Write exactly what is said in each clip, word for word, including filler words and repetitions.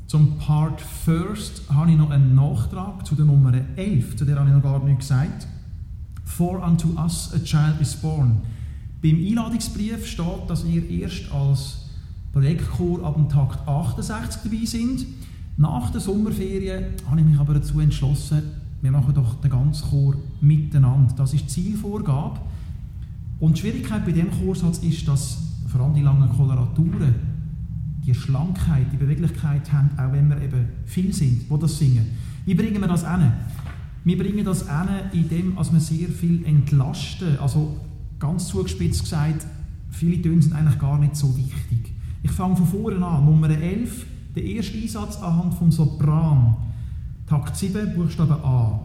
Zum Part First habe ich noch einen Nachtrag zu der Nummer elf, zu der habe ich noch gar nichts gesagt. For unto us a child is born. Beim Einladungsbrief steht, dass wir erst als Projektchor ab dem Takt achtundsechzig dabei sind. Nach der Sommerferien habe ich mich aber dazu entschlossen, wir machen doch den ganzen Chor miteinander. Das ist die Zielvorgabe. Und die Schwierigkeit bei diesem Chorsatz ist, dass vor allem die langen Koloraturen die Schlankheit, die Beweglichkeit haben, auch wenn wir eben viel sind, die das singen. Wie bringen wir das hin? Wir bringen das hin, indem wir sehr viel entlasten. Also ganz zugespitzt gesagt, viele Töne sind eigentlich gar nicht so wichtig. Ich fange von vorne an. Nummer elf, der erste Einsatz anhand vom Sopran. Takt sieben, Buchstabe A.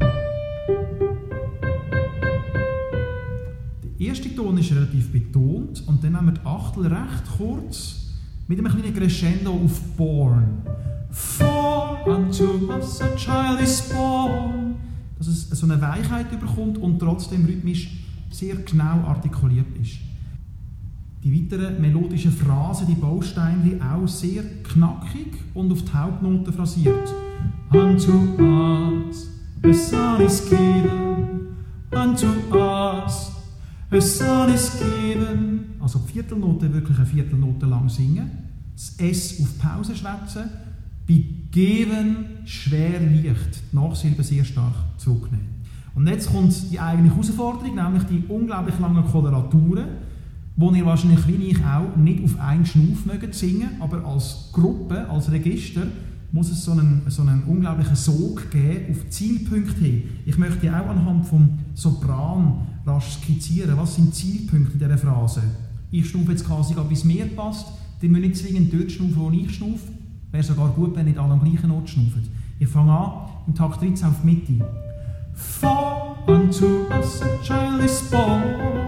Der erste Ton ist relativ betont und dann haben wir die Achtel recht kurz mit einem kleinen Crescendo auf Born. For unto us a child is born. Dass es so eine Weichheit überkommt und trotzdem rhythmisch sehr genau artikuliert ist. Die weiteren melodischen Phrasen, die Bausteine, auch sehr knackig und auf die Hauptnote phrasiert. Unto us a son is given, unto us a son is given. Also die Viertelnote wirklich eine Viertelnote lang singen, das S auf Pause schwätzen, bei geben schwer leicht, die Nachsilbe sehr stark zurücknehmen. Und jetzt kommt die eigentliche Herausforderung, nämlich die unglaublich langen Koloraturen, wo ihr wahrscheinlich wie ich auch nicht auf einen Schnuff mögt singen, aber als Gruppe, als Register muss es so einen, so einen unglaublichen Sog geben auf Zielpunkte hin. Ich möchte auch anhand vom Sopran rasch skizzieren, was sind Zielpunkte in dieser Phrase. Ich schnaufe jetzt quasi, wie es mir passt, die müssen nicht zwingend dort schnaufen, wo ich schnaufe. Wäre sogar gut, wenn nicht alle am gleichen Ort schnaufen. Ich fange an, im Takt dreizehn auf die Mitte. For unto us a child is born.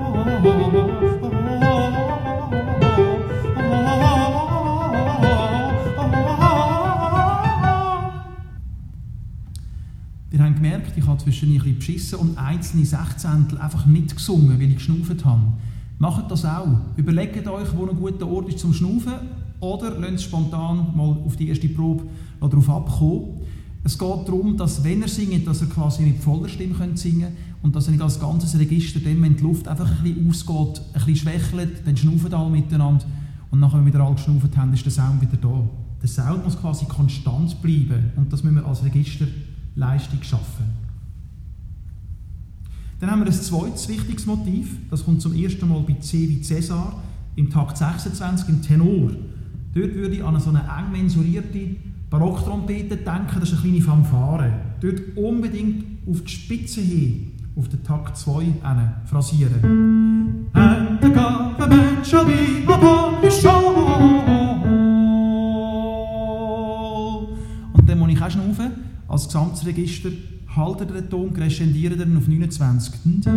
Ihr habt gemerkt, ich habe zwischendurch ein bisschen beschissen und einzelne Sechzehntel einfach nicht gesungen, weil ich geschnauft habe. Macht das auch. Überlegt euch, wo ein guter Ort ist zum Schnaufen oder lasst spontan mal auf die erste Probe noch darauf abkommen. Es geht darum, dass, wenn ihr singt, dass ihr quasi mit voller Stimme könnt singen könnt und dass ihr nicht als ganzes Register dann, wenn die Luft einfach ein bisschen ausgeht, ein bisschen schwächelt, dann schnaufen alle miteinander und nachher, wenn wir wieder alle geschnauft haben, ist der Sound wieder da. Der Sound muss quasi konstant bleiben und das müssen wir als Registerleistung schaffen. Dann haben wir ein zweites wichtiges Motiv, das kommt zum ersten Mal bei C wie Cäsar, im Takt sechsundzwanzig im Tenor. Dort würde ich an so eine eng mensurierte Barocktrompete denken, das ist eine kleine Fanfare. Dort unbedingt auf die Spitze hin, auf den Takt zwei hin, phrasieren. And the government shall be upon his shoulder. Und dann muss ich auch schnaufen, als Gesamtregister haltet den Ton, crescendiert ihn auf neunundzwanzig.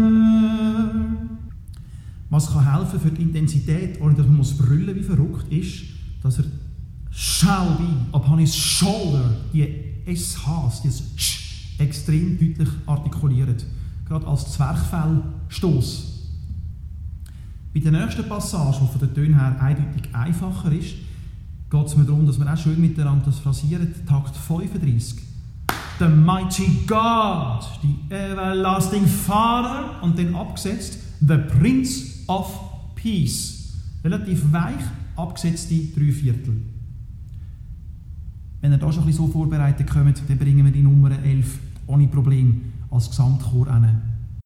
Was kann helfen für die Intensität, ohne dass man muss brüllen wie verrückt, ist, dass er shall be upon his shoulder, die S Hs, dieses Sch, extrem deutlich artikuliert. Gerade als Zwerchfellstoss. Bei der nächsten Passage, die von den Tönen her eindeutig einfacher ist, geht es mir darum, dass wir auch schön miteinander das phrasieren. Takt fünfunddreißig. The mighty God, the everlasting Father, und dann abgesetzt, the Prince of Peace. Relativ weich abgesetzte drei Viertel. Wenn ihr da schon ein bisschen so vorbereitet kommt, dann bringen wir die Nummer elf ohne Problem als Gesamtchor hin.